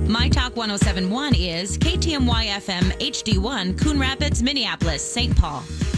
My Talk 1071 is KTMY FM HD1, Coon Rapids, Minneapolis, St. Paul.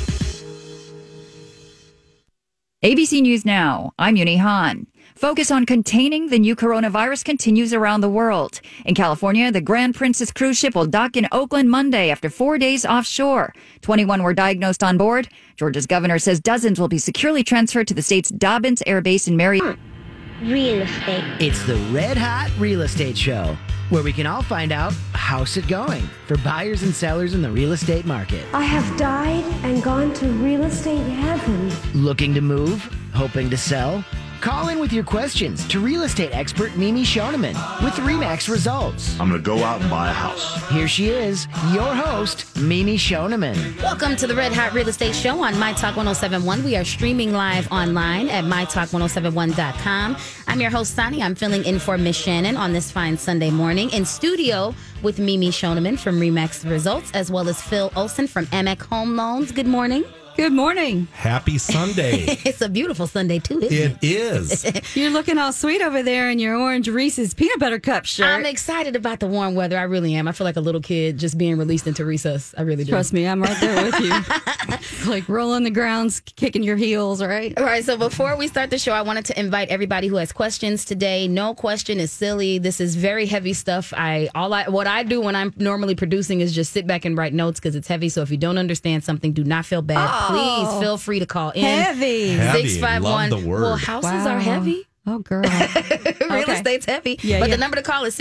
ABC News Now, I'm Yuni Han. Focus on containing the new coronavirus continues around the world. In California, the Grand Princess cruise ship will dock in Oakland Monday after 4 days offshore. 21 were diagnosed on board. Georgia's governor says dozens will be securely transferred to the state's Dobbins Air Base in Marietta. Real estate. It's the Red Hot Real Estate Show, where we can all find out how's it going for buyers and sellers in the real estate market. I have died and gone to real estate heaven. Looking to move? Hoping to sell? Call in with your questions to real estate expert Mimi Shoneman with RE/MAX Results. I'm going to go out and buy a house. Here she is, your host, Mimi Shoneman. Welcome to the Red Hot Real Estate Show on My Talk 1071. We are streaming live online at mytalk1071.com. I'm your host, Sonny. I'm filling in for Miss Shannon on this fine Sunday morning. In studio with Mimi Shoneman from RE/MAX Results, as well as Phil Olson from AMEC Home Loans. Good morning. Good morning. Happy Sunday. It's a beautiful Sunday, too, isn't it? It is. You're looking all sweet over there in your orange Reese's peanut butter cup shirt. I'm excited about the warm weather. I really am. I feel like a little kid just being released into recess. I really do. Trust me, I'm right there with you. Like rolling the grounds, kicking your heels, right? All right, so before we start the show, I wanted to invite everybody who has questions today. No question is silly. This is very heavy stuff. What I do when I'm normally producing is just sit back and write notes because it's heavy. So if you don't understand something, do not feel bad. Please feel free to call in. Heavy. 651. Love the word. Well, houses are heavy. Oh, girl. Real estate's heavy. Yeah, but yeah. the number to call is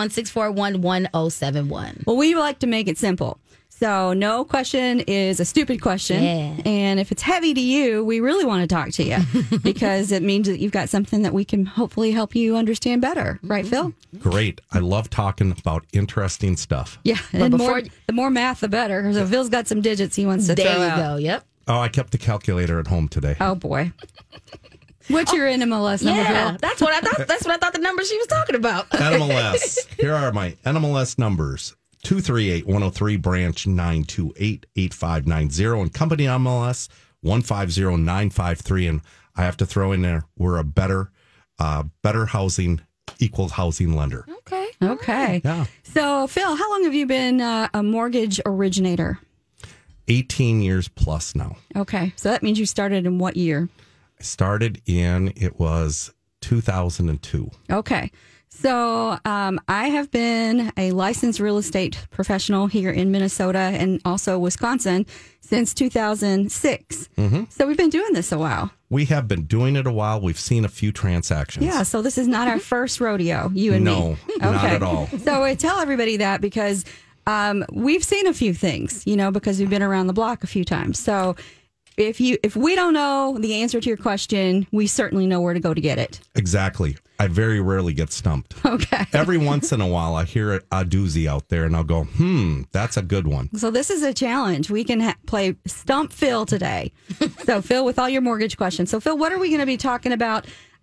651-641-1071. Well, we like to make it simple. So no question is a stupid question. Yeah. And if it's heavy to you, we really want to talk to you because it means that you've got something that we can hopefully help you understand better. Right, Phil? Great. I love talking about interesting stuff. Yeah. But And before- the more math, the better. So Phil's got some digits he wants to There throw you out. go. Yep. Oh, I kept the calculator at home today. Oh, boy. What's your NMLS number, Yeah, Phil? that's what I thought. That's what I thought the number she was talking about. NMLS. Here are my NMLS numbers. 238-103, branch 928-8590, and company MLS 150953. And I have to throw in there, we're a better housing, equal housing lender. Okay. Okay. Yeah. So, Phil, how long have you been a mortgage originator? 18 years plus now. Okay. So that means you started in what year? I started it was 2002. Okay. So I have been a licensed real estate professional here in Minnesota and also Wisconsin since 2006. Mm-hmm. So we've been doing this a while. We have been doing it a while. We've seen a few transactions. Yeah. So this is not our first rodeo, you and me. No, not at all. So I tell everybody that because we've seen a few things, because we've been around the block a few times. So if we don't know the answer to your question, we certainly know where to go to get it. Exactly. I very rarely get stumped. Okay. Every once in a while, I hear a doozy out there, and I'll go, that's a good one. So this is a challenge. We can play Stump Phil today. So, Phil, with all your mortgage questions. So, Phil, what are we going to be talking about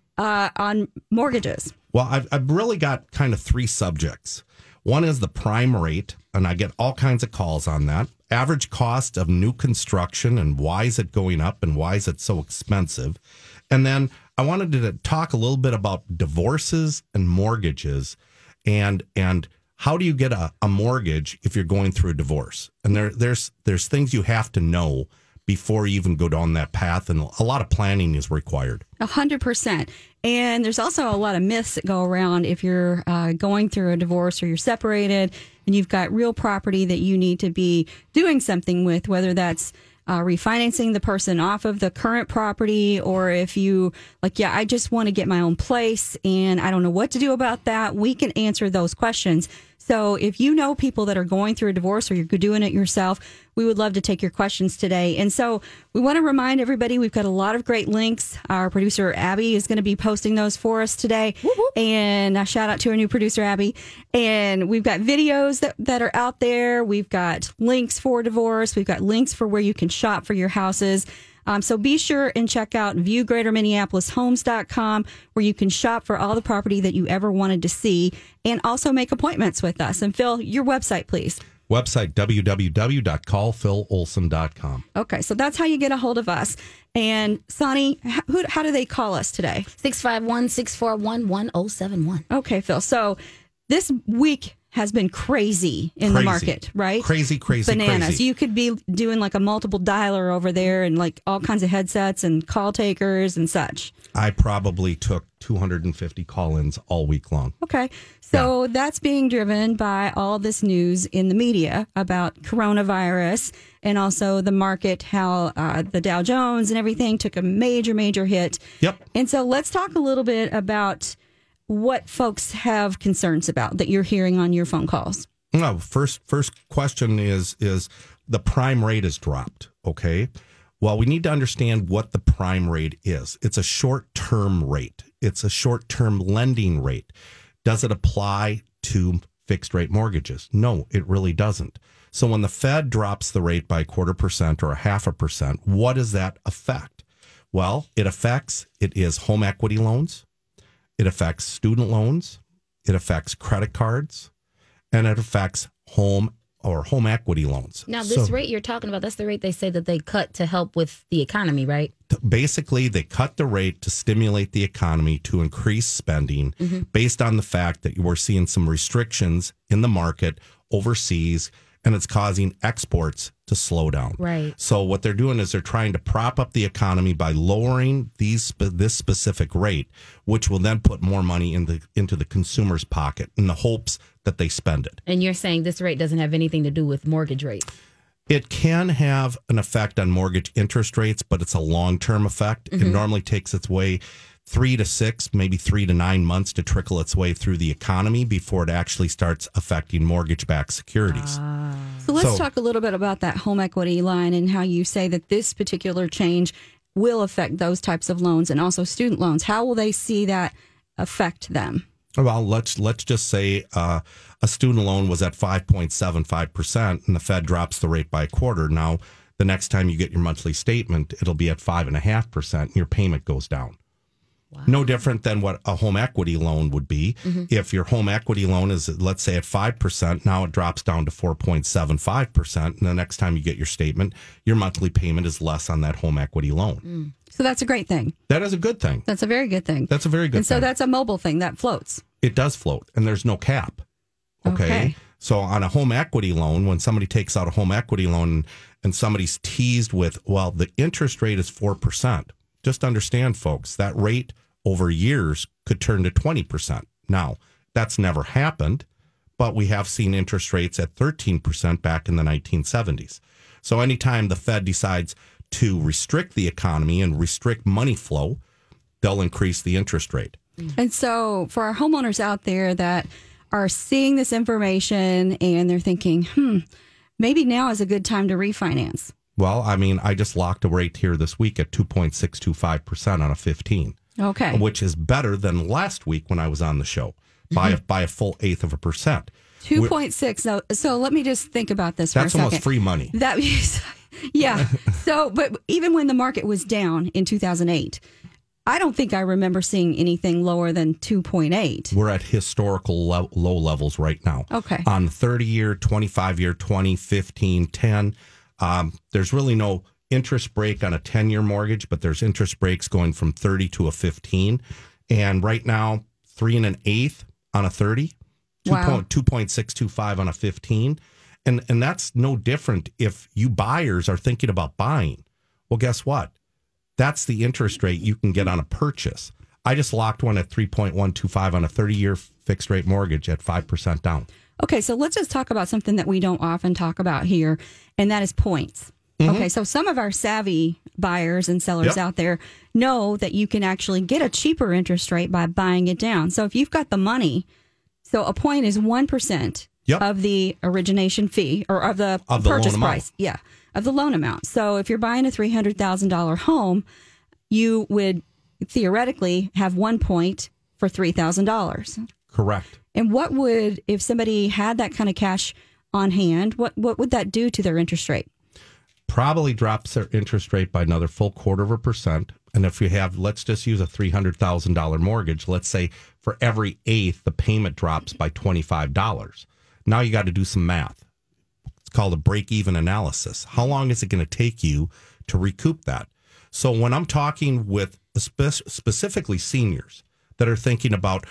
on mortgages? Well, I've really got kind of three subjects. One is the prime rate, and I get all kinds of calls on that. Average cost of new construction, and why is it going up, and why is it so expensive? And then I wanted to talk a little bit about divorces and mortgages and how do you get a mortgage if you're going through a divorce? And there's things you have to know before you even go down that path, and a lot of planning is required. 100%. And there's also a lot of myths that go around if you're going through a divorce or you're separated and you've got real property that you need to be doing something with, whether that's refinancing the person off of the current property, or if you I just want to get my own place and I don't know what to do about that, we can answer those questions. So if you know people that are going through a divorce or you're doing it yourself, we would love to take your questions today. And so we want to remind everybody we've got a lot of great links. Our producer, Abby, is going to be posting those for us today. Whoop, whoop. And a shout out to our new producer, Abby. And we've got videos that are out there. We've got links for divorce. We've got links for where you can shop for your houses. So be sure and check out viewgreaterminneapolishomes.com, where you can shop for all the property that you ever wanted to see and also make appointments with us. And Phil, your website, please. Website, www.callphilolson.com. Okay, so that's how you get a hold of us. And Sonny, how do they call us today? 651-641-1071. Okay, Phil. So this week has been crazy in the market, right? Crazy, Bananas. crazy. You could be doing like a multiple dialer over there and like all kinds of headsets and call takers and such. I probably took 250 call-ins all week long. Okay. So that's being driven by all this news in the media about coronavirus and also the market, how the Dow Jones and everything took a major hit. Yep. And so let's talk a little bit about what folks have concerns about that you're hearing on your phone calls. No, first question is the prime rate has dropped, okay? Well, we need to understand what the prime rate is. It's a short-term rate. It's a short-term lending rate. Does it apply to fixed-rate mortgages? No, it really doesn't. So when the Fed drops the rate by 0.25% or 0.5%, what does that affect? Well, it is home equity loans. It affects student loans, it affects credit cards, and it affects home equity loans. Now, this rate you're talking about, that's the rate they say that they cut to help with the economy, right? Basically, they cut the rate to stimulate the economy, to increase spending, based on the fact that we're seeing some restrictions in the market overseas, and it's causing exports to slow down. Right. So what they're doing is they're trying to prop up the economy by lowering this specific rate, which will then put more money into the consumer's pocket in the hopes that they spend it. And you're saying this rate doesn't have anything to do with mortgage rates? It can have an effect on mortgage interest rates, but it's a long-term effect. It normally takes its way 3 to 6, maybe 3 to 9 months to trickle its way through the economy before it actually starts affecting mortgage-backed securities. So let's talk a little bit about that home equity line and how you say that this particular change will affect those types of loans and also student loans. How will they see that affect them? Well, let's just say a student loan was at 5.75% and the Fed drops the rate by a quarter. Now, the next time you get your monthly statement, it'll be at 5.5% and your payment goes down. Wow. No different than what a home equity loan would be. If your home equity loan is, let's say, at 5%, now it drops down to 4.75%. And the next time you get your statement, your monthly payment is less on that home equity loan. So that's a great thing. That is a good thing. That's a very good thing. That's a very good and thing. So that's a mobile thing that floats. It does float, and there's no cap. Okay. So on a home equity loan, when somebody takes out a home equity loan and somebody's teased with, well, the interest rate is 4%. Just understand, folks, that rate over years could turn to 20%. Now, that's never happened, but we have seen interest rates at 13% back in the 1970s. So anytime the Fed decides to restrict the economy and restrict money flow, they'll increase the interest rate. And so for our homeowners out there that are seeing this information and they're thinking, maybe now is a good time to refinance. Well, I mean, I just locked a rate here this week at 2.625% on a 15. Okay. Which is better than last week when I was on the show by a full 1/8%. 2.6. So let me just think about this for a second. That's almost free money. Yeah. So, but even when the market was down in 2008, I don't think I remember seeing anything lower than 2.8. We're at historical low levels right now. Okay. On 30-year, 25-year, 20, 15, 10. There's really no interest break on a 10-year mortgage, but there's interest breaks going from 30 to a 15. And right now, 3 1/8 on a 30, 2.625 on a 15. And that's no different if you buyers are thinking about buying. Well, guess what? That's the interest rate you can get on a purchase. I just locked one at 3.125 on a 30-year fixed rate mortgage at 5% down. Okay, so let's just talk about something that we don't often talk about here, and that is points. Okay, so some of our savvy buyers and sellers out there know that you can actually get a cheaper interest rate by buying it down. So if you've got the money, so a point is 1% of the origination fee or of the purchase price. Yeah, of the loan amount. So if you're buying a $300,000 home, you would theoretically have 1 point for $3,000. Correct. And what would, if somebody had that kind of cash on hand, what would that do to their interest rate? Probably drops their interest rate by another full 0.25%. And if you have, let's just use a $300,000 mortgage, let's say for every eighth, the payment drops by $25. Now you got to do some math. It's called a break-even analysis. How long is it going to take you to recoup that? So when I'm talking with specifically seniors that are thinking about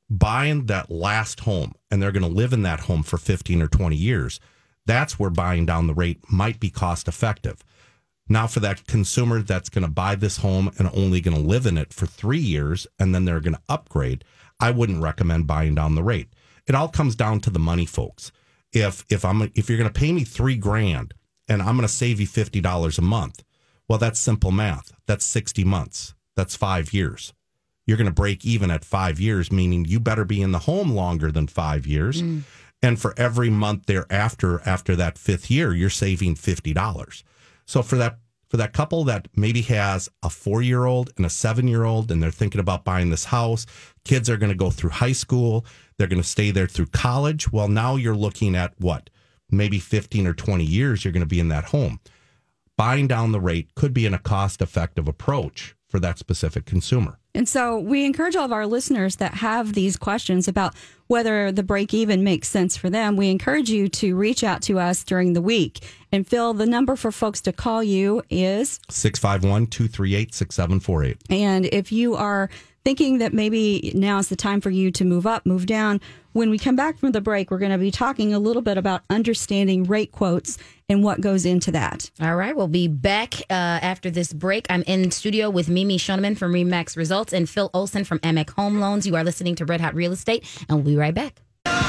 buying that last home and they're going to live in that home for 15 or 20 years, that's where buying down the rate might be cost effective. Now, for that consumer that's going to buy this home and only going to live in it for 3 years and then they're going to upgrade, I wouldn't recommend buying down the rate. It all comes down to the money, folks. If you're going to pay me $3,000 and I'm going to save you $50 a month, well, that's simple math. That's 60 months. That's 5 years. You're going to break even at 5 years, meaning you better be in the home longer than 5 years. And for every month thereafter, after that 5th year, you're saving $50. So for that couple that maybe has a 4-year-old and a 7-year-old, and they're thinking about buying this house, kids are going to go through high school, they're going to stay there through college. Well, now you're looking at what? Maybe 15 or 20 years you're going to be in that home. Buying down the rate could be a cost-effective approach for that specific consumer. And so we encourage all of our listeners that have these questions about whether the break even makes sense for them. We encourage you to reach out to us during the week. And Phil, the number for folks to call you is 651-238-6748. And if you are thinking that maybe now is the time for you to move up, move down, when we come back from the break, we're going to be talking a little bit about understanding rate quotes and what goes into that. All right, we'll be back after this break. I'm in studio with Mimi Shoneman from RE/MAX Results and Phil Olson from AMEC Home Loans. You are listening to Red Hot Real Estate, and we'll be right back.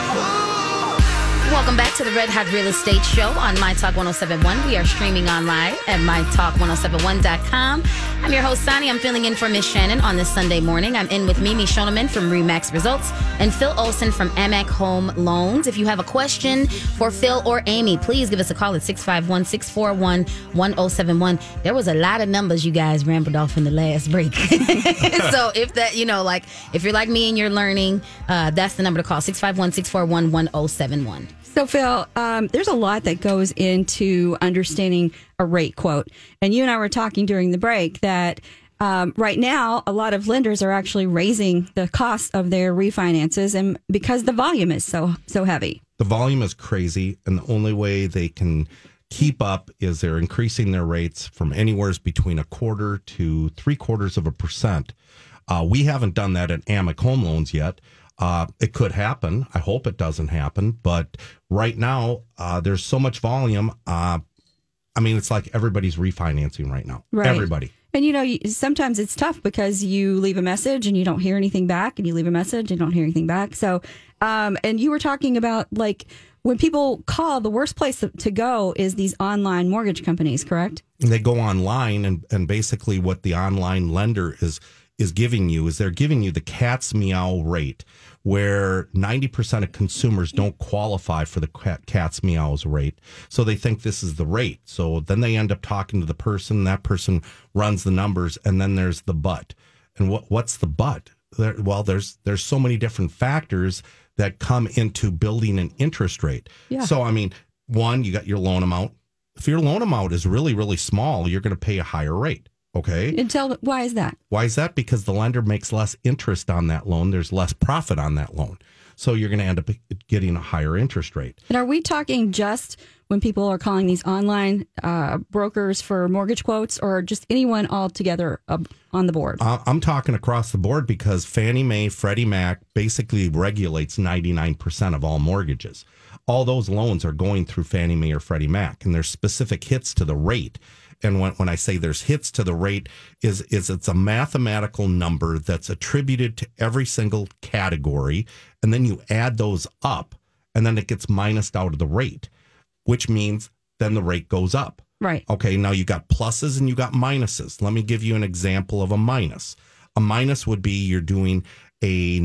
Welcome back to the Red Hot Real Estate Show on My Talk 1071. We are streaming online at mytalk1071.com. I'm your host, Sonny. I'm filling in for Miss Shannon on this Sunday morning. I'm in with Mimi Shoneman from RE/MAX Results and Phil Olson from AMEC Home Loans. If you have a question for Phil or Amy, please give us a call at 651-641-1071. There was a lot of numbers you guys rambled off in the last break. So if that, if you're like me and you're learning, that's the number to call, 651-641-1071. So, Phil, there's a lot that goes into understanding a rate quote. And you and I were talking during the break that right now, a lot of lenders are actually raising the cost of their refinances, and because the volume is so heavy. The volume is crazy, and the only way they can keep up is they're increasing their rates from anywhere between 1/4 to 3/4%. We haven't done that at AMEC Home Loans yet. It could happen. I hope it doesn't happen. But right now, there's so much volume. It's like everybody's refinancing right now. Right. Everybody. And, sometimes it's tough because you leave a message and you don't hear anything back, and you leave a message and you don't hear anything back. So, and you were talking about, like, when people call, the worst place to go is these online mortgage companies, correct? And they go online, and basically what the online lender is giving you is they're giving you the cat's meow rate, where 90% of consumers don't qualify for the cat's meows rate. So they think this is the rate. So then they end up talking to the person, that person runs the numbers, and then there's the but. And what's the but? There's so many different factors that come into building an interest rate. Yeah. So, one, you got your loan amount. If your loan amount is really, really small, you're going to pay a higher rate. Okay. And why is that? Why is that? Because the lender makes less interest on that loan. There's less profit on that loan. So you're going to end up getting a higher interest rate. And are we talking just when people are calling these online brokers for mortgage quotes, or just anyone altogether on the board? I'm talking across the board, because Fannie Mae, Freddie Mac basically regulates 99% of all mortgages. All those loans are going through Fannie Mae or Freddie Mac, and there's specific hits to the rate. And when I say there's hits to the rate, is it's a mathematical number that's attributed to every single category, and then you add those up, and then it gets minused out of the rate, which means then the rate goes up. Right. Okay, now you got pluses and you got minuses. Let me give you an example of a minus. A minus would be you're doing a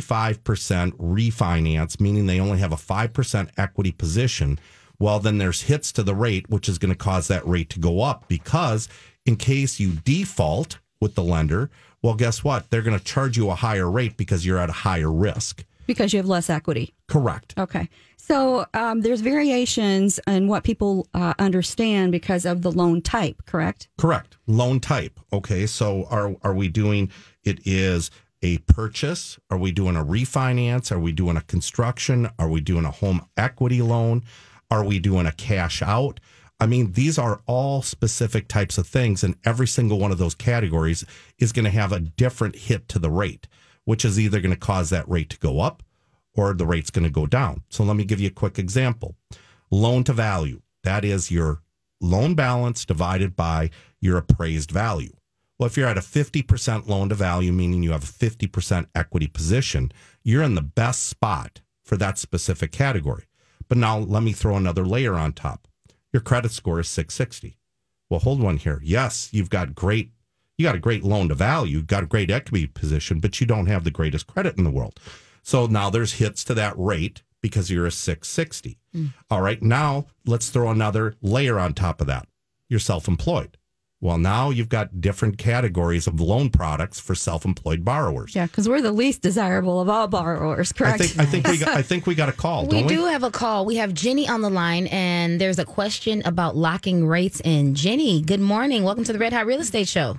95% refinance, meaning they only have a 5% equity position. Well, then there's hits to the rate, which is going to cause that rate to go up, because in case you default with the lender, well, guess what? They're going to charge you a higher rate because you're at a higher risk. Because you have less equity. Correct. Okay. So there's variations in what people understand because of the loan type, correct? Correct. Loan type. Okay. So are we doing, it is a purchase? Are we doing a refinance? Are we doing a construction? Are we doing a home equity loan? Are we doing a cash out? These are all specific types of things, and every single one of those categories is going to have a different hit to the rate. which is either going to cause that rate to go up or the rate's going to go down. So let me give you a quick example. Loan to value. That is your loan balance divided by your appraised value. Well, if you're at a 50% loan to value, meaning you have a 50% equity position, you're in the best spot for that specific category. But now let me throw another layer on top. Your credit score is 660. Well, hold one here. Yes, you got a great loan to value, you've got a great equity position, but you don't have the greatest credit in the world. So now there's hits to that rate because you're a 660. All right, now let's throw another layer on top of that. You're self-employed. Well, now you've got different categories of loan products for self-employed borrowers. Yeah, because we're the least desirable of all borrowers, correct? I think we got a call. We do have a call. We have Jenny on the line, and there's a question about locking rates in. Jenny, good morning. Welcome to the Red Hot Real Estate Show.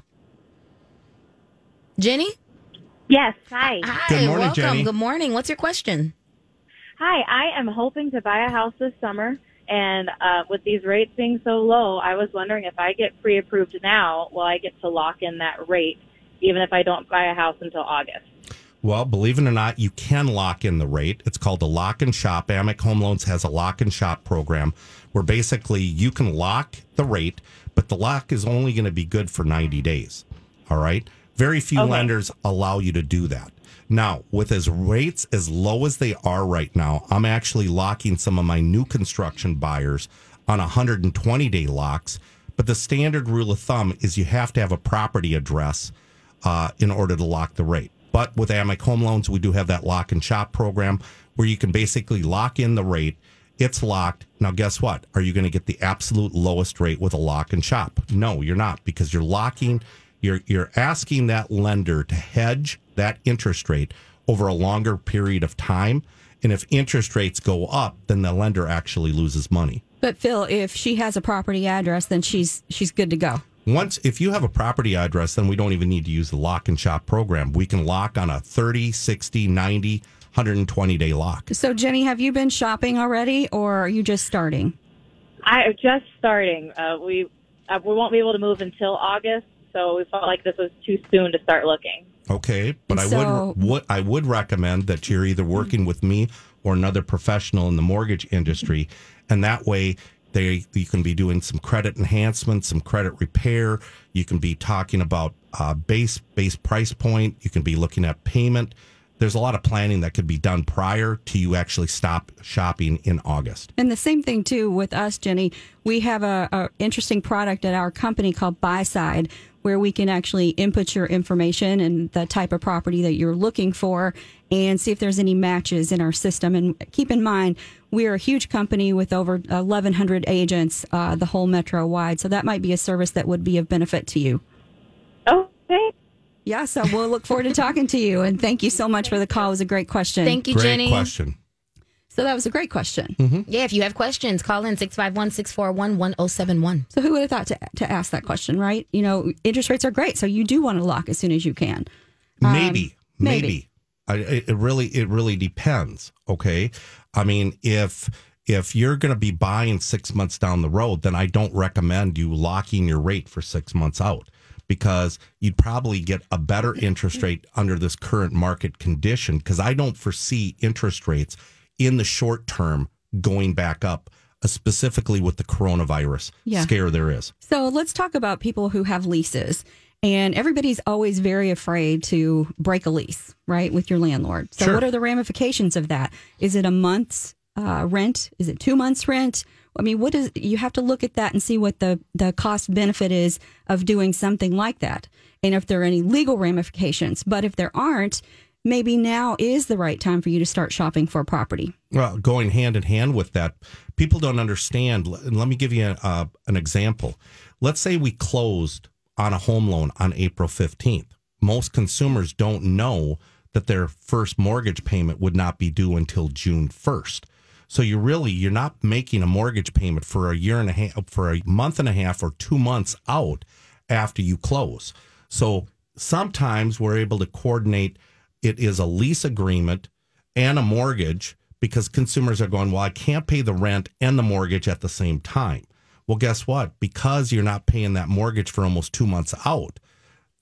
Jenny? Yes, hi. Hi, Good morning, welcome. Jenny. Good morning. What's your question? Hi, I am hoping to buy a house this summer, and with these rates being so low, I was wondering if I get pre-approved now, will I get to lock in that rate, even if I don't buy a house until August? Well, believe it or not, you can lock in the rate. It's called a lock and shop. Amic Home Loans has a lock and shop program where basically you can lock the rate, but the lock is only going to be good for 90 days. All right? Very few lenders allow you to do that. Now, with his rates as low as they are right now, I'm actually locking some of my new construction buyers on 120-day locks. But the standard rule of thumb is you have to have a property address in order to lock the rate. But with Amic Home Loans, we do have that lock and shop program where you can basically lock in the rate. It's locked. Now, guess what? Are you going to get the absolute lowest rate with a lock and shop? No, you're not, because you're locking. You're asking that lender to hedge that interest rate over a longer period of time. And if interest rates go up, then the lender actually loses money. But Phil, if she has a property address, then she's good to go. If you have a property address, then we don't even need to use the lock and shop program. We can lock on a 30, 60, 90, 120-day lock. So, Jenny, have you been shopping already, or are you just starting? I'm just starting. We won't be able to move until August, so we felt like this was too soon to start looking. Okay, but I would recommend that you're either working with me or another professional in the mortgage industry, and that way you can be doing some credit enhancement, some credit repair. You can be talking about base price point. You can be looking at payment. There's a lot of planning that could be done prior to you actually stop shopping in August. And the same thing, too, with us, Jenny. We have a interesting product at our company called BuySide, where we can actually input your information and the type of property that you're looking for and see if there's any matches in our system. And keep in mind, we're a huge company with over 1,100 agents, the whole metro wide. So that might be a service that would be of benefit to you. Okay. Yeah, so we'll look forward to talking to you. And thank you so much for the call. It was a great question. Thank you, Jenny. Great question. So that was a great question. Mm-hmm. Yeah, if you have questions, call in 651-641-1071. So who would have thought to ask that question, right? You know, interest rates are great, so you do want to lock as soon as you can. Maybe. It really depends. Okay, I mean, if you're going to be buying 6 months down the road, then I don't recommend you locking your rate for 6 months out, because you'd probably get a better interest rate under this current market condition. Because I don't foresee interest rates in the short term going back up, specifically with the coronavirus scare there is. So let's talk about people who have leases. And everybody's always very afraid to break a lease, right, with your landlord. So What are the ramifications of that? Is it a month's rent? Is it 2 months' rent? I mean, you have to look at that and see what the cost benefit is of doing something like that. And if there are any legal ramifications. But if there aren't, maybe now is the right time for you to start shopping for a property. Well, going hand in hand with that, people don't understand. And let me give you an example. Let's say we closed on a home loan on April 15th. Most consumers don't know that their first mortgage payment would not be due until June 1st. So you're not making a mortgage payment for a month and a half or 2 months out after you close. So sometimes we're able to coordinate. It is a lease agreement and a mortgage, because consumers are going, well, I can't pay the rent and the mortgage at the same time. Well, guess what? Because you're not paying that mortgage for almost 2 months out,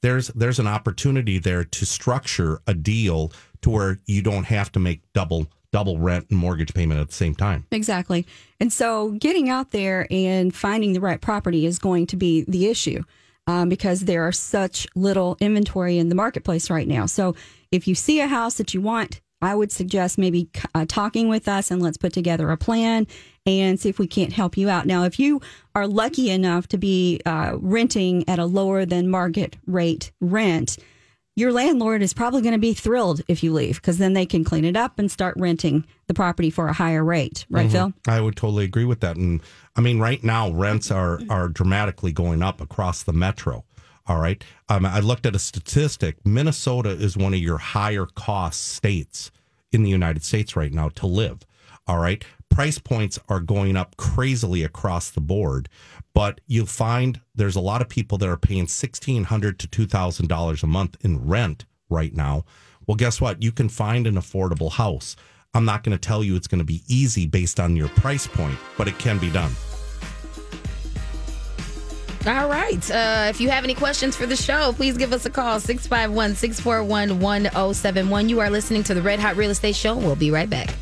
there's an opportunity there to structure a deal to where you don't have to make double rent and mortgage payment at the same time. Exactly. And so getting out there and finding the right property is going to be the issue because there are such little inventory in the marketplace right now. So if you see a house that you want, I would suggest maybe talking with us and let's put together a plan and see if we can't help you out. Now, if you are lucky enough to be renting at a lower than market rate rent, your landlord is probably going to be thrilled if you leave because then they can clean it up and start renting the property for a higher rate. Right, Phil? I would totally agree with that. And I mean, right now, rents are dramatically going up across the metro. All right. I looked at a statistic. Minnesota is one of your higher cost states in the United States right now to live. All right. Price points are going up crazily across the board, but you'll find there's a lot of people that are paying $1,600 to $2,000 a month in rent right now. Well, guess what? You can find an affordable house. I'm not going to tell you it's going to be easy based on your price point, but it can be done. All right. If you have any questions for the show, please give us a call, 651-641-1071. You are listening to the Red Hot Real Estate Show. We'll be right back.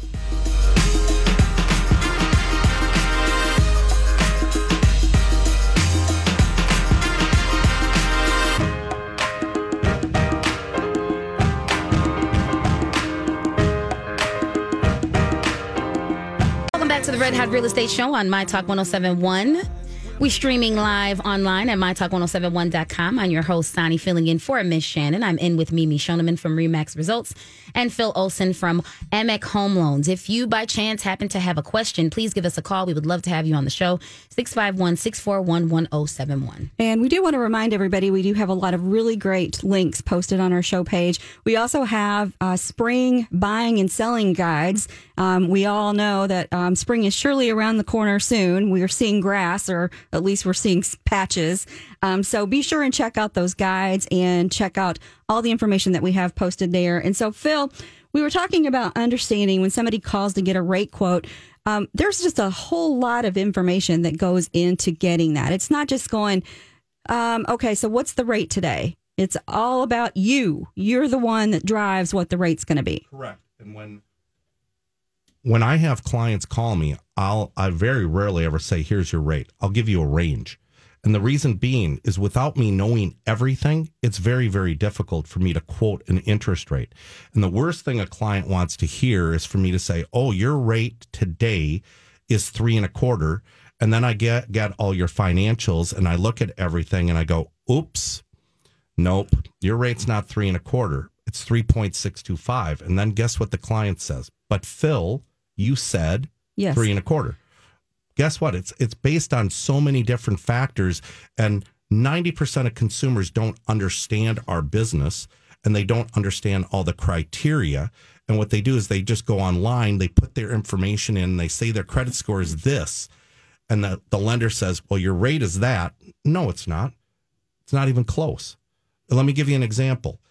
Welcome back to the Red Hot Real Estate Show on My Talk 1071. We're streaming live online at mytalk1071.com. I'm your host, Sonny, filling in for Miss Shannon. I'm in with Mimi Shoneman from RE/MAX Results and Phil Olson from AMEC Home Loans. If you, by chance, happen to have a question, please give us a call. We would love to have you on the show, 651-641-1071. And we do want to remind everybody, we do have a lot of really great links posted on our show page. We also have spring buying and selling guides. We all know that spring is surely around the corner soon. We are seeing grass, or at least we're seeing patches. So be sure and check out those guides and check out all the information that we have posted there. And so, Phil, we were talking about understanding when somebody calls to get a rate quote. There's just a whole lot of information that goes into getting that. It's not just going, okay, so what's the rate today? It's all about you. You're the one that drives what the rate's going to be. Correct. And when I have clients call me, I very rarely ever say, here's your rate. I'll give you a range. And the reason being is without me knowing everything, it's very, very difficult for me to quote an interest rate. And the worst thing a client wants to hear is for me to say, oh, your rate today is 3.25. And then I get all your financials and I look at everything and I go, oops, nope, your rate's not 3.25. It's 3.625. And then guess what the client says? But Phil, you said yes. 3.25. Guess what? It's based on so many different factors, and 90% of consumers don't understand our business, and they don't understand all the criteria. And what they do is they just go online, they put their information in, they say their credit score is this, and the lender says, well, your rate is that. No, it's not. It's not even close. Let me give you an example.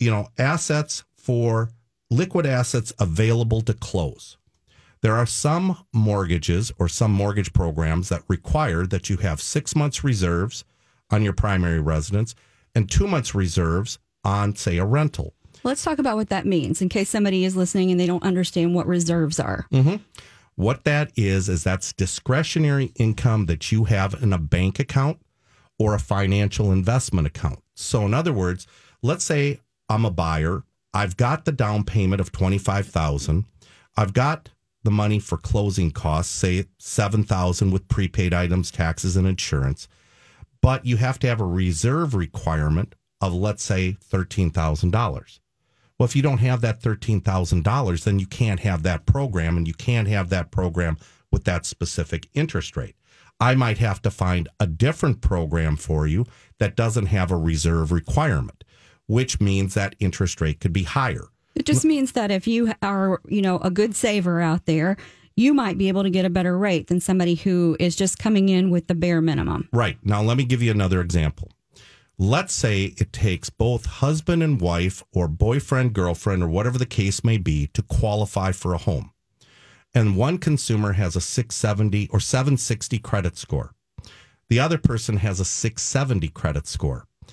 Liquid assets available to close. There are some mortgages or some mortgage programs that require that you have 6 months reserves on your primary residence and 2 months reserves on, say, a rental. Let's talk about what that means in case somebody is listening and they don't understand what reserves are. Mm-hmm. What that is that's discretionary income that you have in a bank account or a financial investment account. So in other words, let's say I'm a buyer. I've got the down payment of $25,000. I've got the money for closing costs, say $7,000 with prepaid items, taxes, and insurance. But you have to have a reserve requirement of, let's say, $13,000. Well, if you don't have that $13,000, then you can't have that program, and you can't have that program with that specific interest rate. I might have to find a different program for you that doesn't have a reserve requirement, which means that interest rate could be higher. It just means that if you are, a good saver out there, you might be able to get a better rate than somebody who is just coming in with the bare minimum. Right. Now, let me give you another example. Let's say it takes both husband and wife or boyfriend, girlfriend, or whatever the case may be to qualify for a home. And one consumer has a 670 or 760 credit score. The other person has a 670 credit score.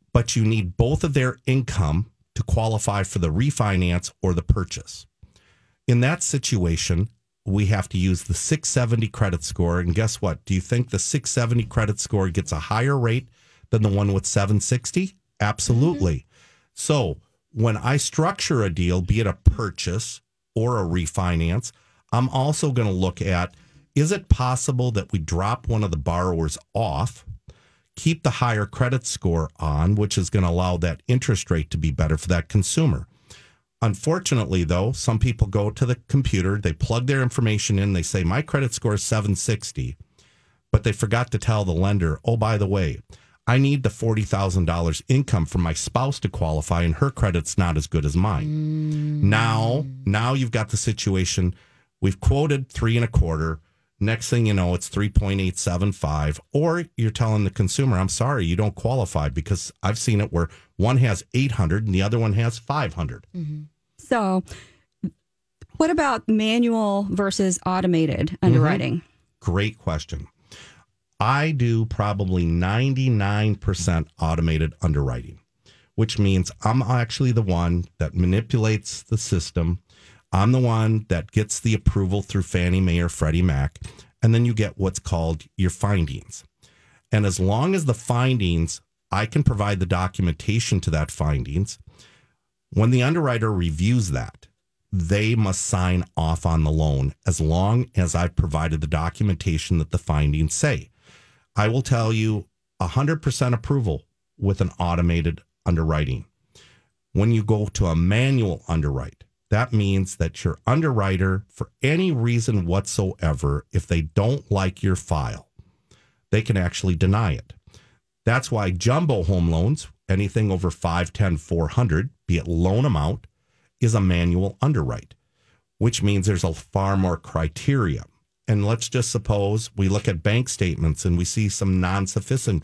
but you need both of their income to qualify for the refinance or the purchase. In that situation, we have to use the 670 credit score. And guess what? Do you think the 670 credit score gets a higher rate than the one with 760? Absolutely. So when I structure a deal, be it a purchase or a refinance, I'm also going to look at, is it possible that we drop one of the borrowers off, keep the higher credit score on, which is going to allow that interest rate to be better for that consumer? Unfortunately, though, some people go to the computer, they plug their information in, they say, my credit score is 760, but they forgot to tell the lender, oh, by the way, I need the $40,000 income from my spouse to qualify, and her credit's not as good as mine. Now you've got the situation, we've quoted 3.25. Next thing you know, it's 3.875, or you're telling the consumer, I'm sorry, you don't qualify, because I've seen it where one has 800 and the other one has 500. So what about manual versus automated underwriting? Great question. I do probably 99% automated underwriting, which means I'm actually the one that manipulates the system. I'm the one that gets the approval through Fannie Mae or Freddie Mac, and then you get what's called your findings. And as long as the findings, I can provide the documentation to that findings, when the underwriter reviews that, they must sign off on the loan as long as I've provided the documentation that the findings say. I will tell you 100% approval with an automated underwriting. When you go to a manual underwrite, that means that your underwriter, for any reason whatsoever, if they don't like your file, they can actually deny it. That's why jumbo home loans, anything over 5, 10, 400, be it loan amount, is a manual underwrite, which means there's a far more criteria. And let's just suppose we look at bank statements and we see some non-sufficient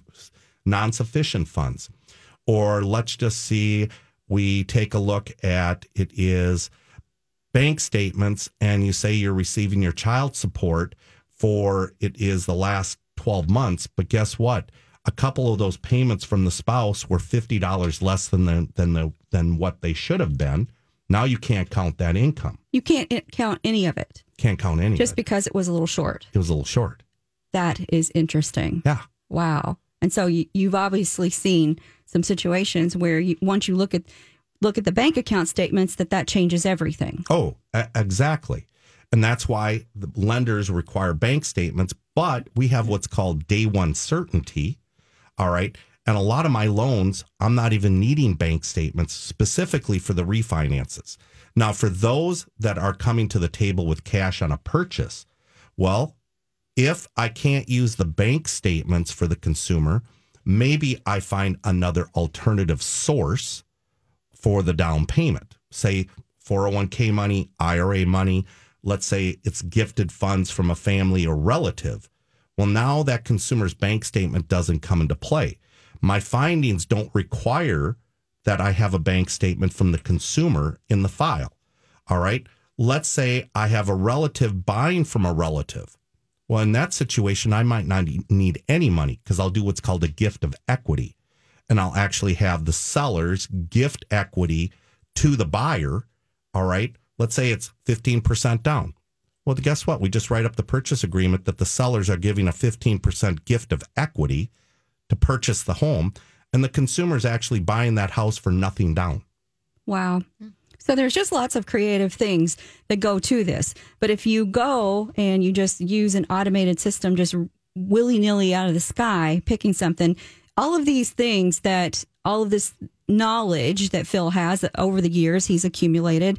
funds. Or let's just see, we take a look at, it is bank statements, and you say you're receiving your child support for, it is the last 12 months. But guess what? A couple of those payments from the spouse were $50 less than what they should have been. Now you can't count that income. You can't count any of it. Can't count any just of it. Because it was a little short. It was a little short. That is interesting. Yeah. Wow. And so you've obviously seen some situations where once you look at the bank account statements, that changes everything. Oh, exactly. And that's why the lenders require bank statements, but we have what's called day one certainty. All right. And a lot of my loans, I'm not even needing bank statements specifically for the refinances. Now, for those that are coming to the table with cash on a purchase, well, if I can't use the bank statements for the consumer, maybe I find another alternative source for the down payment. Say 401k money, IRA money. Let's say it's gifted funds from a family or relative. Well, now that consumer's bank statement doesn't come into play. My findings don't require that I have a bank statement from the consumer in the file. All right. Let's say I have a relative buying from a relative. Well, in that situation, I might not need any money because I'll do what's called a gift of equity. And I'll actually have the seller's gift equity to the buyer. All right. Let's say it's 15% down. Well, guess what? We just write up the purchase agreement that the sellers are giving a 15% gift of equity to purchase the home, and the consumer's actually buying that house for nothing down. Wow. So there's just lots of creative things that go to this. But if you go and you just use an automated system, just willy-nilly out of the sky, picking something, all of these things all of this knowledge that Phil has over the years he's accumulated,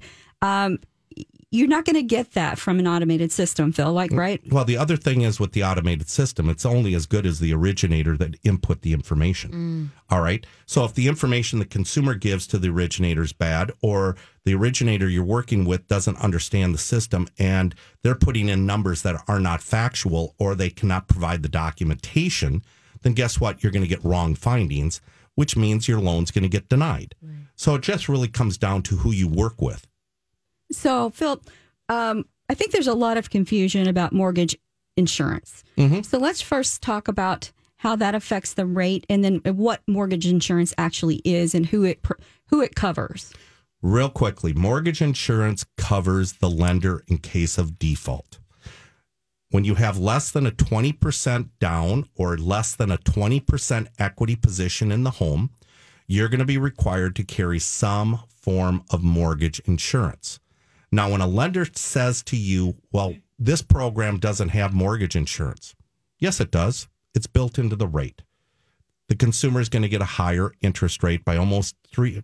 you're not going to get that from an automated system, Phil, right? Well, the other thing is with the automated system, it's only as good as the originator that input the information. All right. So if the information the consumer gives to the originator is bad, or the originator you're working with doesn't understand the system and they're putting in numbers that are not factual, or they cannot provide the documentation, then guess what? You're going to get wrong findings, which means your loan's going to get denied. Right. So it just really comes down to who you work with. So, Phil, I think there's a lot of confusion about mortgage insurance. Mm-hmm. So let's first talk about how that affects the rate, and then what mortgage insurance actually is and who it covers? Real quickly, mortgage insurance covers the lender in case of default. When you have less than a 20% down or less than a 20% equity position in the home, you're going to be required to carry some form of mortgage insurance. Now, when a lender says to you, well, this program doesn't have mortgage insurance. Yes, it does. It's built into the rate. The consumer is going to get a higher interest rate by almost 3/8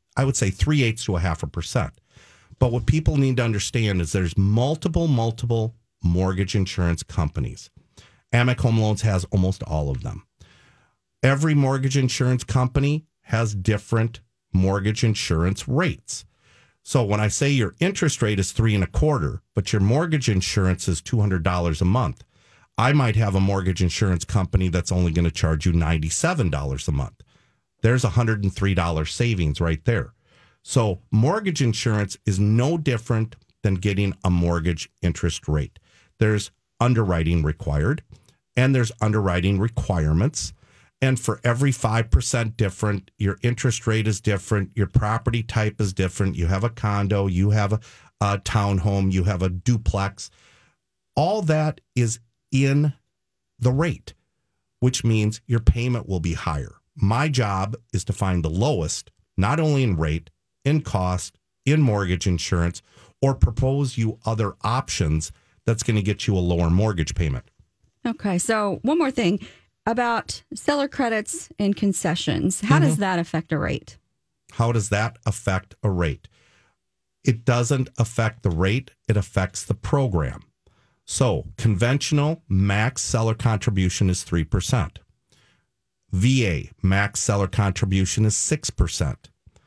to 0.5%. But what people need to understand is there's multiple mortgage insurance companies. Amic Home Loans has almost all of them. Every mortgage insurance company has different mortgage insurance rates. So when I say your interest rate is 3.25%, but your mortgage insurance is $200 a month, I might have a mortgage insurance company that's only going to charge you $97 a month. There's $103 savings right there. So mortgage insurance is no different than getting a mortgage interest rate. There's underwriting required, and there's underwriting requirements. And for every 5% different, your interest rate is different, your property type is different. You have a condo, you have a townhome, you have a duplex. All that is in the rate, which means your payment will be higher. My job is to find the lowest, not only in rate, in cost, in mortgage insurance, or propose you other options that's going to get you a lower mortgage payment. Okay, so one more thing about seller credits and concessions. How does that affect a rate? How does that affect a rate? It doesn't affect the rate, it affects the program. So conventional max seller contribution is 3%. VA max seller contribution is 6%.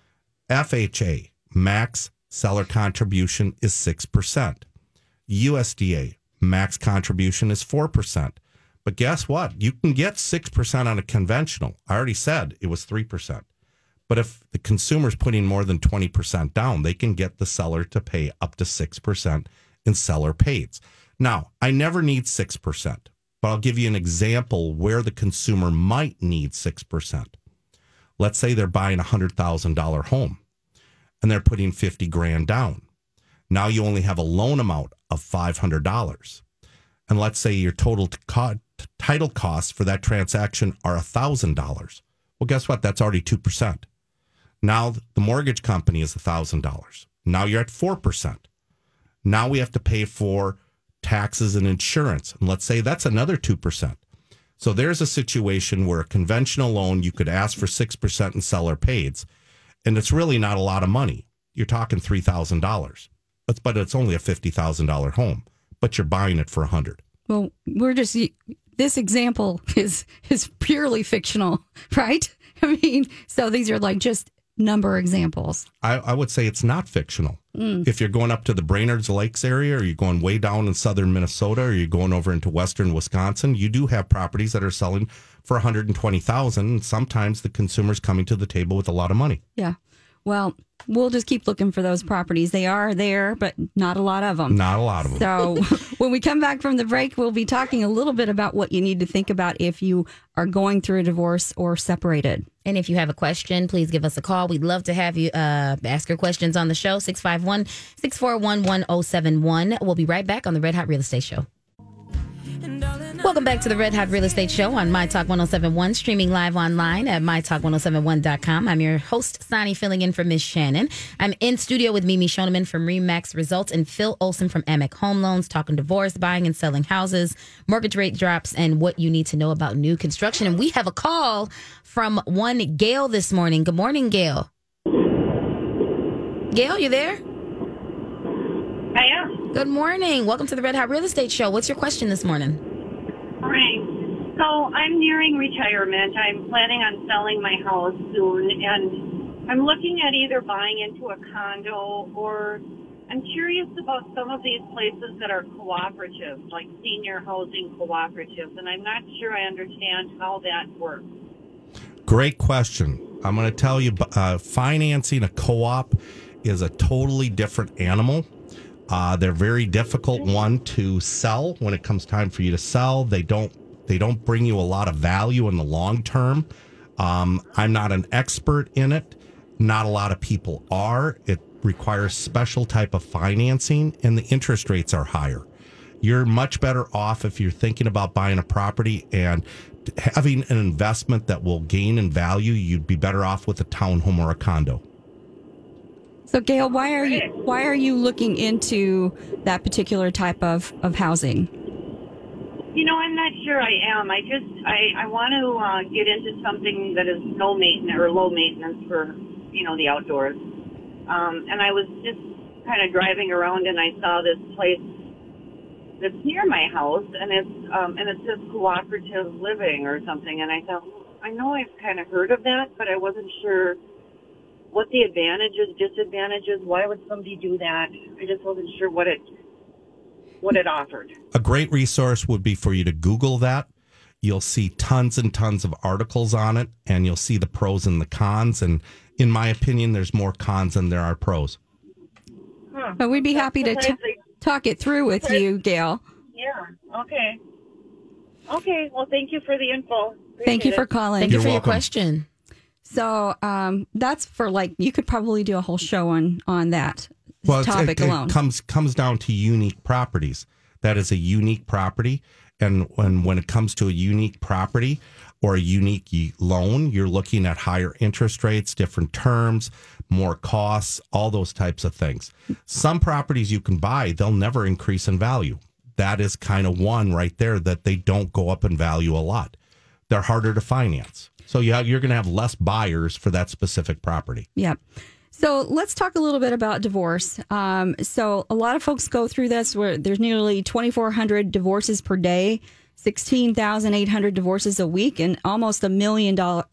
FHA max seller contribution is 6%. USDA max contribution is 4%. But guess what? You can get 6% on a conventional. I already said it was 3%. But if the consumer's putting more than 20% down, they can get the seller to pay up to 6% in seller pays. Now, I never need 6%, but I'll give you an example where the consumer might need 6%. Let's say they're buying a $100,000 home and they're putting $50,000 down. Now you only have a loan amount of $500. And let's say your total title costs for that transaction are $1,000. Well, guess what? That's already 2%. Now the mortgage company is $1,000. Now you're at 4%. Now we have to pay for taxes and insurance. And let's say that's another 2%. So there's a situation where a conventional loan, you could ask for 6% in seller pays, and it's really not a lot of money. You're talking $3,000. But it's only a $50,000 home, but you're buying it for $100,000. Well, this example is purely fictional, right? I mean, so these are like just number examples. I would say it's not fictional. If you're going up to the Brainerd Lakes area, or you're going way down in southern Minnesota, or you're going over into western Wisconsin, you do have properties that are selling for $120,000. And sometimes the consumer's coming to the table with a lot of money. Yeah. Well, we'll just keep looking for those properties. They are there, but not a lot of them. Not a lot of them. So when we come back from the break, we'll be talking a little bit about what you need to think about if you are going through a divorce or separated. And if you have a question, please give us a call. We'd love to have you ask your questions on the show, 651-641-1071. We'll be right back on the Red Hot Real Estate Show. Welcome back to the Red Hot Real Estate Show on My Talk 1071, streaming live online at mytalk1071.com. I'm your host, Sonny, filling in for Miss Shannon. I'm in studio with Mimi Shoneman from RE/MAX Results and Phil Olson from Amic Home Loans, talking divorce, buying and selling houses, mortgage rate drops, and what you need to know about new construction. And we have a call from one Gail this morning. Good morning, Gail. Gail, you there? I am. Good morning. Welcome to the Red Hot Real Estate Show. What's your question this morning? All right. So I'm nearing retirement. I'm planning on selling my house soon, and I'm looking at either buying into a condo, or I'm curious about some of these places that are cooperatives, like senior housing cooperatives, and I'm not sure I understand how that works. Great question. I'm going to tell you, financing a co-op is a totally different animal. They're very difficult, one, to sell when it comes time for you to sell. They don't They don't bring you a lot of value in the long term. I'm not an expert in it. Not a lot of people are. It requires special type of financing, and the interest rates are higher. You're much better off if you're thinking about buying a property and having an investment that will gain in value. You'd be better off with a townhome or a condo. So, Gail, why are you looking into that particular type of housing? You know, I'm not sure I am. I want to get into something that is no maintenance or low maintenance for, the outdoors. And I was just kind of driving around and I saw this place that's near my house, and it says cooperative living or something. And I thought, I know I've kind of heard of that, but I wasn't sure what the advantages, disadvantages. Why would somebody do that? I just wasn't sure what it offered. A great resource would be for you to Google that. You'll see tons and tons of articles on it, and you'll see the pros and the cons. And in my opinion, there's more cons than there are pros. But we'd be happy to talk it through with you, Gail. Yeah. Okay. Okay. Well, thank you for the info. Thank you for calling. Thank you You're for welcome. your question. So that's for you could probably do a whole show on that topic alone. It comes down to unique properties. That is a unique property. And when it comes to a unique property or a unique loan, you're looking at higher interest rates, different terms, more costs, all those types of things. Some properties you can buy, they'll never increase in value. That is kind of one right there, that they don't go up in value a lot. They're harder to finance. So you're going to have less buyers for that specific property. Yep. So let's talk a little bit about divorce. So a lot of folks go through this where there's nearly 2,400 divorces per day, 16,800 divorces a week, and almost a million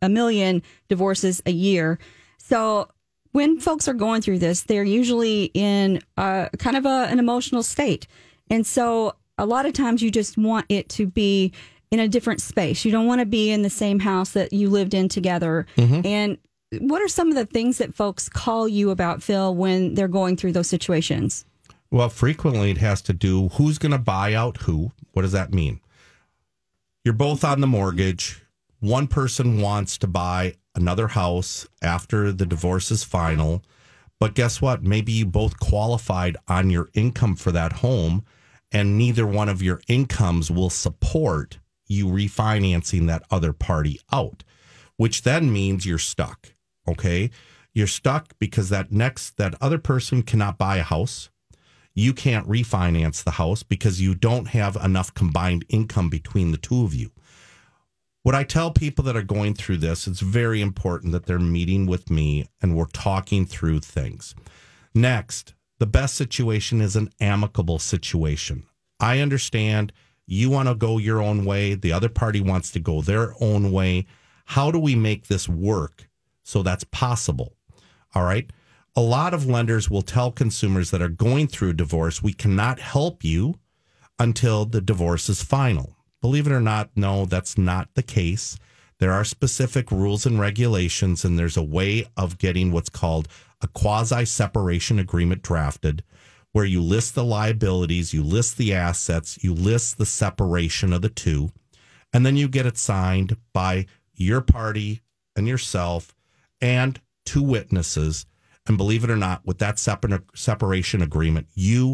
divorces a year. So when folks are going through this, they're usually in kind of an emotional state. And so a lot of times you just want it to be in a different space. You don't want to be in the same house that you lived in together. Mm-hmm. And what are some of the things that folks call you about, Phil, when they're going through those situations? Well, frequently it has to do who's going to buy out who. What does that mean? You're both on the mortgage. One person wants to buy another house after the divorce is final. But guess what? Maybe you both qualified on your income for that home, and neither one of your incomes will support you refinancing that other party out, which then means you're stuck. Okay. You're stuck because that other person cannot buy a house. You can't refinance the house because you don't have enough combined income between the two of you. What I tell people that are going through this, it's very important that they're meeting with me and we're talking through things. Next, the best situation is an amicable situation. I understand you want to go your own way. The other party wants to go their own way. How do we make this work so that's possible? All right. A lot of lenders will tell consumers that are going through a divorce, we cannot help you until the divorce is final. Believe it or not, no, that's not the case. There are specific rules and regulations, and there's a way of getting what's called a quasi-separation agreement drafted, where you list the liabilities, you list the assets, you list the separation of the two, and then you get it signed by your party and yourself and two witnesses. And believe it or not, with that separation agreement,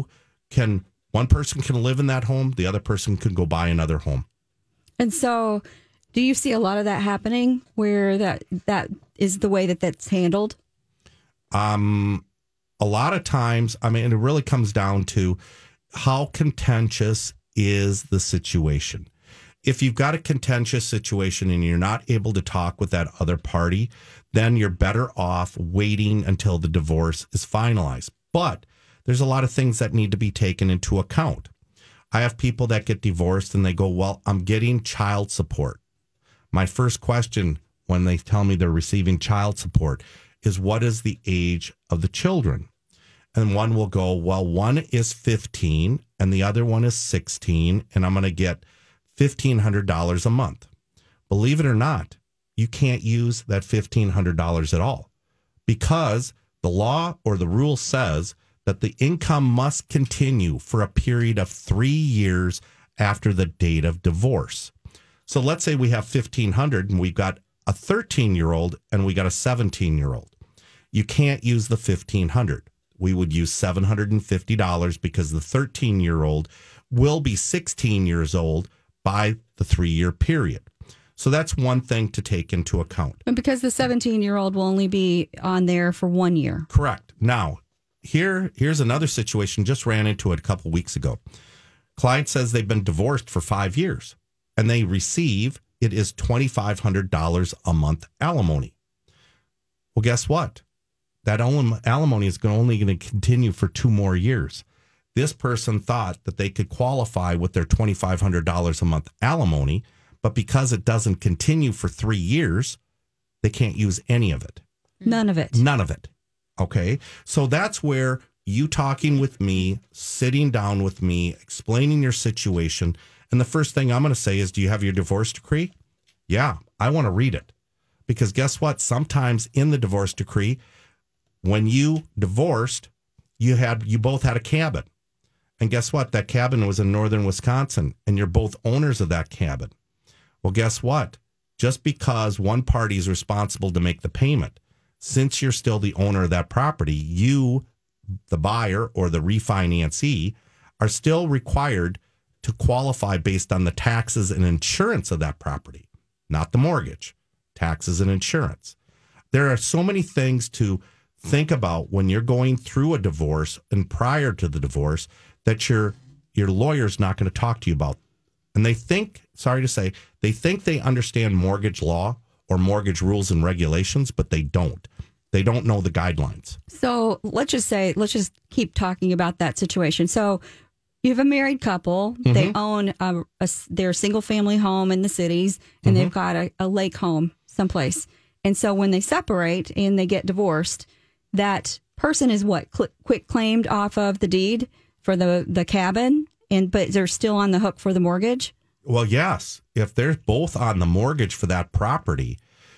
one person can live in that home, the other person can go buy another home. And so do you see a lot of that happening where that is the way that's handled? A lot of times, it really comes down to how contentious is the situation. If you've got a contentious situation and you're not able to talk with that other party, then you're better off waiting until the divorce is finalized. But there's a lot of things that need to be taken into account. I have people that get divorced and they go, well, I'm getting child support. My first question when they tell me they're receiving child support is, what is the age of the children? And one will go, well, one is 15 and the other one is 16, and I'm going to get $1,500 a month. Believe it or not, you can't use that $1,500 at all, because the law or the rule says that the income must continue for a period of 3 years after the date of divorce. So let's say we have $1,500 and we've got a 13-year-old and we got a 17-year-old. You can't use the $1,500. We would use $750 because the 13-year-old will be 16 years old by the 3-year period. So that's one thing to take into account. And because the 17-year-old will only be on there for 1 year. Correct. Now, here's another situation. Just ran into it a couple weeks ago. Client says they've been divorced for 5 years and they receive, it is $2,500 a month alimony. Well, guess what? That alimony is only going to continue for 2 more years. This person thought that they could qualify with their $2,500 a month alimony, but because it doesn't continue for 3 years, they can't use any of it. None of it. None of it. Okay. So that's where you talking with me, sitting down with me, explaining your situation. And the first thing I'm going to say is, do you have your divorce decree? Yeah, I want to read it. Because guess what? Sometimes in the divorce decree, when you divorced, you both had a cabin. And guess what? That cabin was in northern Wisconsin, and you're both owners of that cabin. Well, guess what? Just because one party is responsible to make the payment, since you're still the owner of that property, you, the buyer or the refinancee, are still required to qualify based on the taxes and insurance of that property, not the mortgage, taxes and insurance. There are so many things to think about when you're going through a divorce and prior to the divorce that your lawyer's not going to talk to you about. And they think, sorry to say, they think they understand mortgage law or mortgage rules and regulations, but they don't. They don't know the guidelines. So let's just keep talking about that situation. So you have a married couple. Mm-hmm. They own their single family home in the cities, and they've got a lake home someplace. And so when they separate and they get divorced, that person is quit claimed off of the deed for the cabin, but they're still on the hook for the mortgage? Well, yes. If they're both on the mortgage for that property,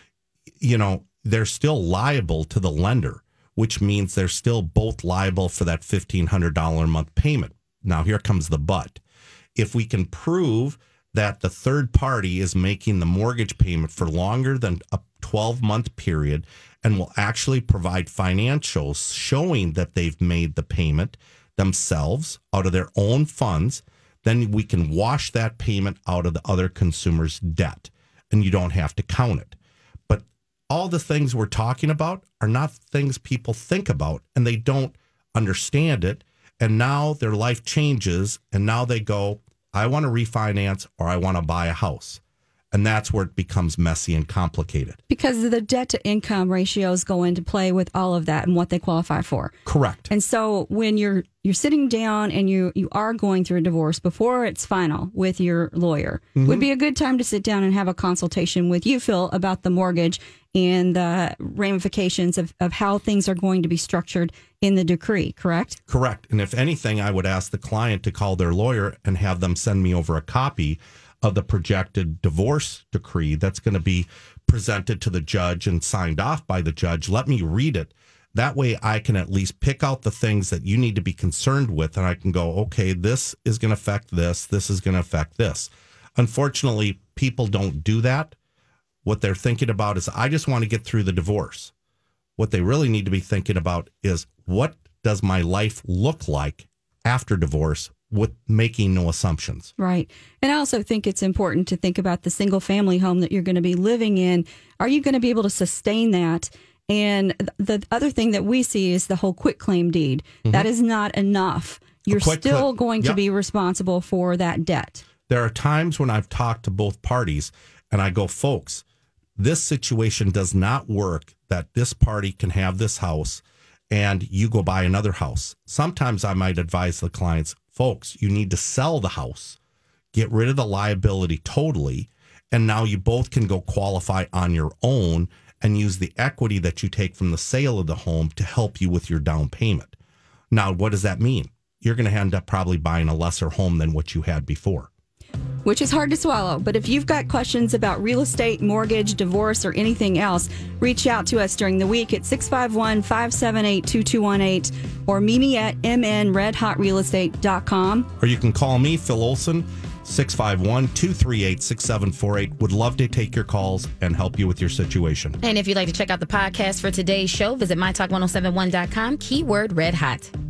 they're still liable to the lender, which means they're still both liable for that $1,500 a month payment. Now, here comes the but. If we can prove that the third party is making the mortgage payment for longer than a 12-month period and will actually provide financials showing that they've made the payment themselves out of their own funds, then we can wash that payment out of the other consumer's debt, and you don't have to count it. But all the things we're talking about are not things people think about, and they don't understand it. And now their life changes, and now they go, I want to refinance or I want to buy a house. And that's where it becomes messy and complicated. Because the debt to income ratios go into play with all of that and what they qualify for. Correct. And so when you're sitting down and you are going through a divorce before it's final with your lawyer, would be a good time to sit down and have a consultation with you, Phil, about the mortgage and the ramifications of how things are going to be structured in the decree, correct? Correct. And if anything, I would ask the client to call their lawyer and have them send me over a copy of the projected divorce decree that's going to be presented to the judge and signed off by the judge. Let me read it. That way I can at least pick out the things that you need to be concerned with, and I can go, okay, this is going to affect this. This is going to affect this. Unfortunately, people don't do that. What they're thinking about is, I just want to get through the divorce. What they really need to be thinking about is, what does my life look like after divorce, with making no assumptions. Right. And I also think it's important to think about the single family home that you're going to be living in. Are you going to be able to sustain that? And the other thing that we see is the whole quitclaim deed. That is not enough. You're still going to be responsible for that debt. There are times when I've talked to both parties and I go, folks, this situation does not work, that this party can have this house and you go buy another house. Sometimes I might advise the clients, folks, you need to sell the house, get rid of the liability totally, and now you both can go qualify on your own and use the equity that you take from the sale of the home to help you with your down payment. Now, what does that mean? You're going to end up probably buying a lesser home than what you had before. Which is hard to swallow. But if you've got questions about real estate, mortgage, divorce, or anything else, reach out to us during the week at 651-578-2218 or meet me at mnredhotrealestate.com. Or you can call me, Phil Olson, 651-238-6748. Would love to take your calls and help you with your situation. And if you'd like to check out the podcast for today's show, visit mytalk1071.com, keyword red hot.